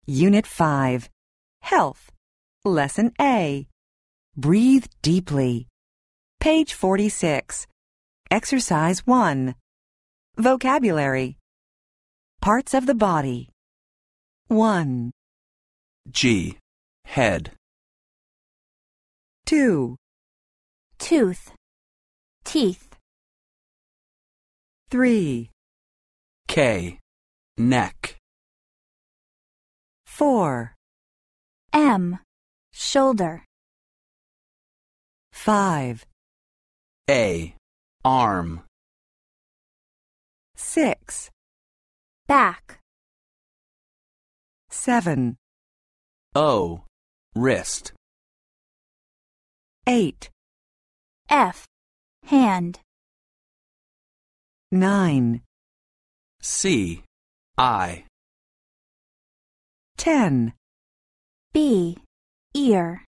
Unit 5. Health. Lesson A. Breathe deeply. Page 46. Exercise 1. Vocabulary. Parts of the body. 1, G. Head. 2, tooth, teeth, 3, K. Neck. 4, M, shoulder, 5, A. Arm. 6, back, 7, O. Wrist. 8, F, hand, 9, C. Eye. 10, B, ear,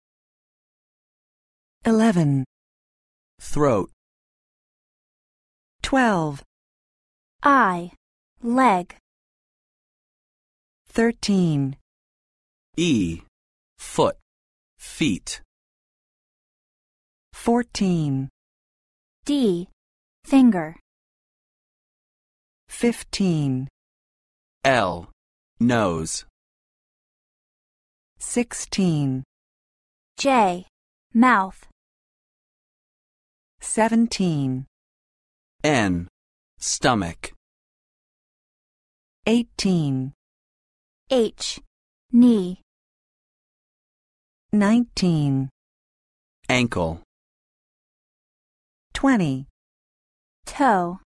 11, Throat. 12, I, leg, 13, E. Foot. Feet. 14, D, finger, 15, L. Nose. 16, J, mouth, 17, N. Stomach. 18, H, knee, 19, Ankle. 20, toe.